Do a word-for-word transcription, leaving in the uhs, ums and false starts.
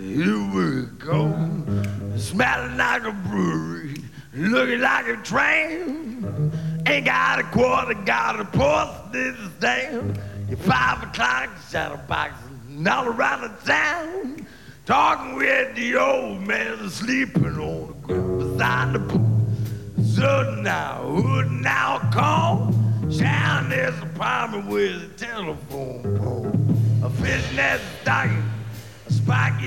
here we go. Smelling like a brewery, looking like a train. Ain't got a quarter, got a pulse, this is damn. Your five o'clock shadow boxing all around the town. Talking with the old man sleeping on the ground beside the pool. So now, who now call? Sharon is apartment with a telephone pole. A fishnet stocking, a spiky